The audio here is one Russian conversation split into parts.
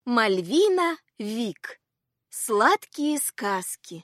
Мальвина Вик. Сладкие сказки.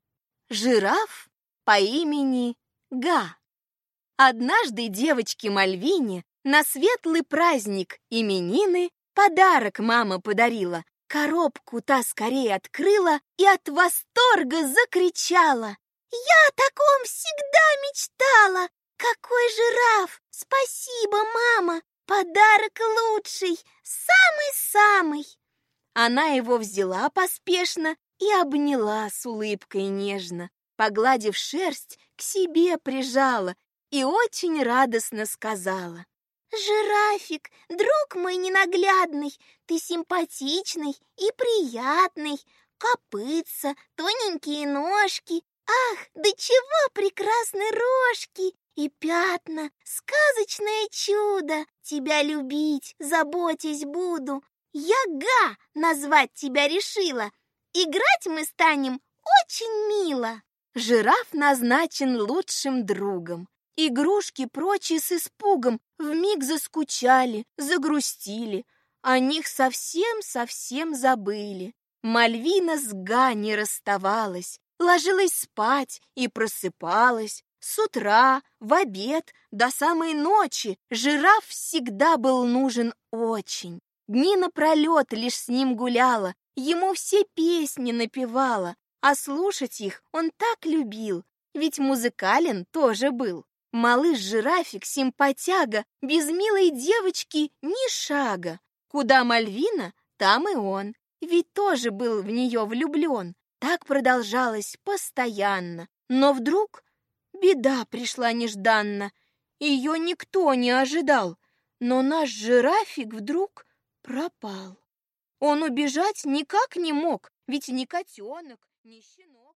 Жираф по имени Га. Однажды девочке Мальвине на светлый праздник именины подарок мама подарила. Коробку та скорее открыла и от восторга закричала: «Я о таком всегда мечтала! Какой жираф! Спасибо, мама! Подарок лучший, самый-самый!» Она его взяла поспешно и обняла с улыбкой нежно, погладив шерсть, к себе прижала и очень радостно сказала: «Жирафик, друг мой ненаглядный, ты симпатичный и приятный, копытца, тоненькие ножки, ах, да чего прекрасны рожки и пятна, сказочное чудо, тебя любить, заботясь буду. Я Га назвать тебя решила, играть мы станем очень мило». Жираф назначен лучшим другом. Игрушки прочие с испугом вмиг заскучали, загрустили. О них совсем забыли. Мальвина с Га не расставалась, ложилась спать и просыпалась. С утра, в обед, до самой ночи жираф всегда был нужен очень. Дни напролет лишь с ним гуляла, ему все песни напевала, а слушать их он так любил, ведь музыкален тоже был. Малыш-жирафик, симпатяга, без милой девочки ни шага. Куда Мальвина, там и он, ведь тоже был в нее влюблен. Так продолжалось постоянно. Но вдруг беда пришла нежданно. Ее никто не ожидал, но наш жирафик вдруг пропал. Он убежать никак не мог, ведь ни котенок, ни щенок.